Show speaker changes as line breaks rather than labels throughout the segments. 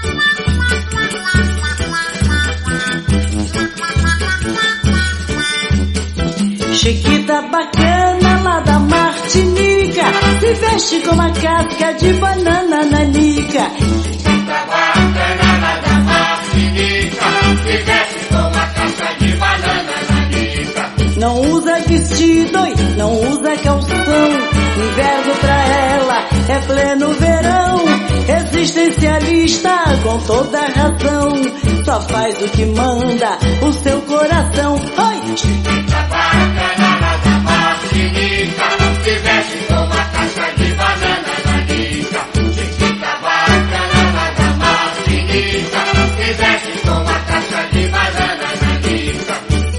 Chiquita bacana lá da Martinica, se veste com uma casca de banana nanica.
Chiquita bacana lá da Martinica, se veste com uma casca de banana nanica.
Não usa vestido e não usa calção, inverno pra ela é pleno verão. Existencialista com toda razão, só faz o que manda o seu coração. Oi!
Chiquita bacana lá da Martinica, se veste com uma casca de banana nanica. Chiquita bacana lá da Martinica, se veste com uma casca de banana nanica.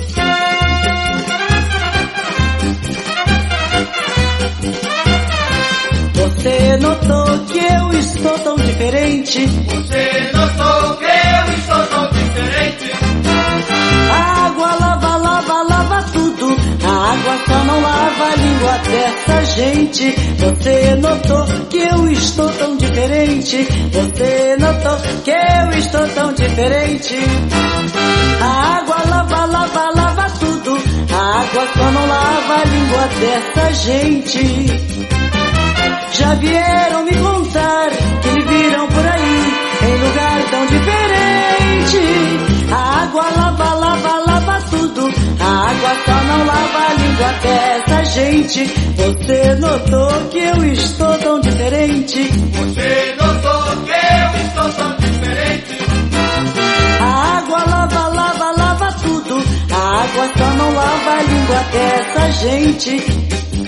Você notou que eu estou tão diferente?
Você notou que eu estou tão diferente?
A água lava, lava, lava tudo. A água só não lava a língua dessa gente. Você notou que eu estou tão diferente? Você notou que eu estou tão diferente? A água lava, lava, lava tudo. A água só não lava a língua dessa gente. Já vieram me contar que me viram por aí em lugar tão diferente. A água lava, lava, lava tudo. A água só não lava a língua dessa gente. Você notou que eu estou tão diferente?
Você notou que eu estou tão diferente?
A água lava, lava, lava tudo. A água só não lava a língua dessa gente.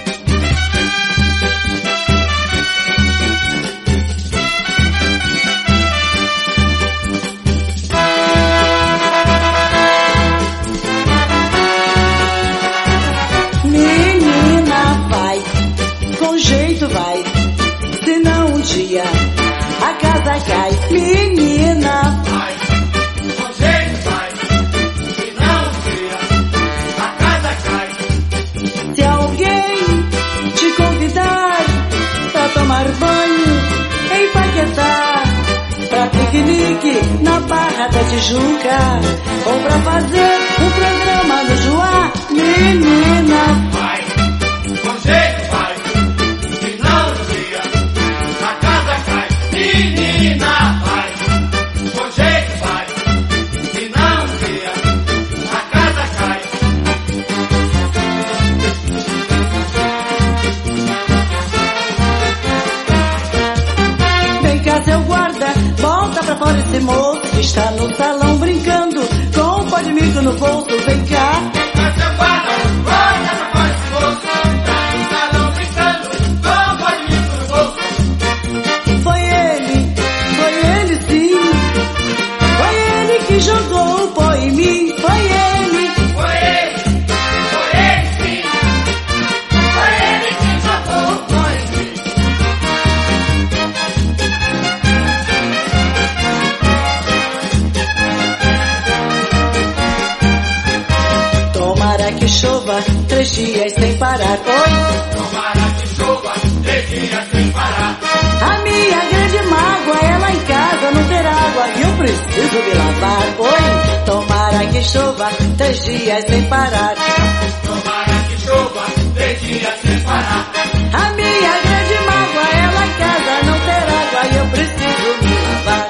Vai, senão um dia a casa cai. Menina,
vai, com jeito vai, senão um dia a casa cai.
Se alguém te convidar pra tomar banho em Paquetá, pra piquenique na Barra da Tijuca, ou pra fazer um programa no Joá, menina,
vai, com jeito vai. Menina, vai, com jeito vai, senão um dia a casa cai.
Vem cá, seu guarda, volta pra fora esse moço que está no salão brincando com um pó de mico no bolso. Vem cá,
Seu guarda, volta pra fora esse moço que está no salão brincando com um pó de mico no bolso.
foi ele sim, foi ele que jogou o pó em mim, foi ele.
Foi ele sim, foi ele que jogou o pó em mim.
Tomara que chova 3 dias sem parar. Oi,
Tomara que chova 3 dias sem parar.
a minha grande mágoa é lá em casa não ter água e eu preciso me lavar. Oi, tomara que chova 3 dias sem parar.
Tomara que chova 3 dias sem parar.
A minha grande mágoa é lá em casa não ter água e eu preciso me lavar.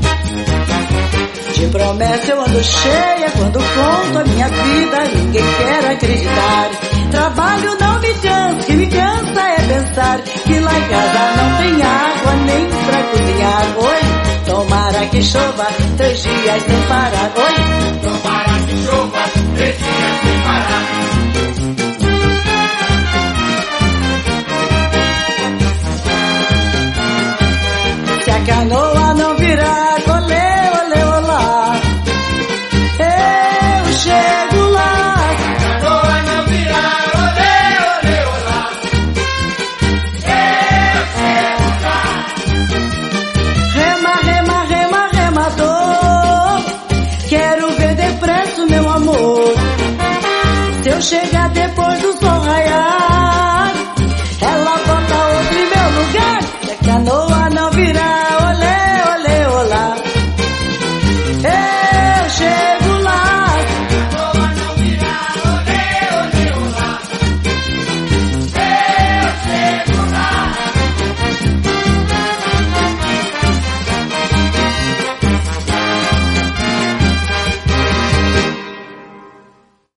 De promessa eu ando cheia quando conto a minha vida, ninguém quer acreditar. Trabalho não me cansa, que me cansa é pensar que lá em casa não tem água nem pra cozinhar. Oi, tomara que chova 3 dias sem parar. Oi,
Tomara que chova 3 dias sem parar.
se a canoa não virar, olê, olê, olá, eu chego lá.
A canoa não virar, olê, olê, olá. Eu chego lá.
Rema, rema, rema, remador, quero ver depressa o meu amor. Se eu chegar depois dos